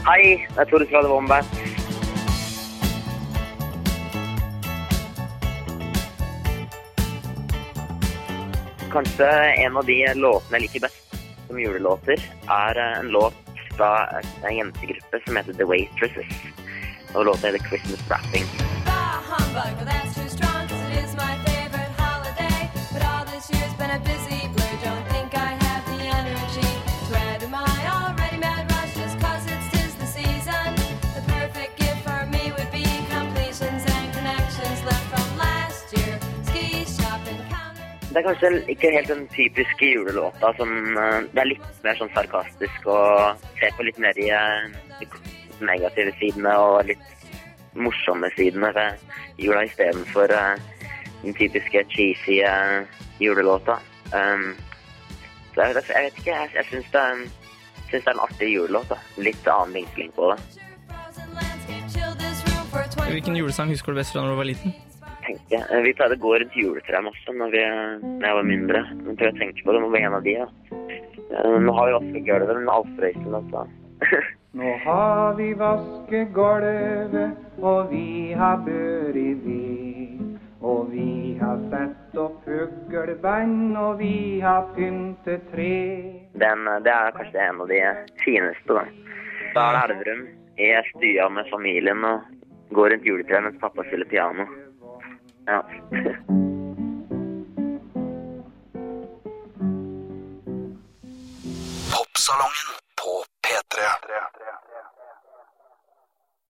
Hei, det Tore fra The Wombats. Kanskje en av de låtene jeg liker best som julelåter en låt fra en jentegruppe som heter The Waitresses. Og låten heter Christmas Wrapping. Det kanskje ikke helt den typiske julelåta som det litt mer sånn sarkastisk og ser på litt mer i de negative sidene og litt morsomme sidene ved jula I stedet for den typiske cheesy julelåta. Så jeg vet ikke, jeg synes det en artig julelåt da. Litt annen vinkling på det. Hvilken julesang husker du best fra når du var liten? Vi pleide å gå rundt juletreet masse når jeg var mindre. Nå prøver jeg å tenke på det, må være en av de, ja. Nå har vi vasket gulvet, men Alfrøysen, altså. Nå har vi vasket gulvet, og vi har bør I ved. Og vi har sett opp fuggelband, og vi har pyntet tre. Det kanskje en av de fineste, da. Da det Elverum I stua med familien og går rundt juletreet mens pappa spiller piano. Ja. Popsalongen på P3.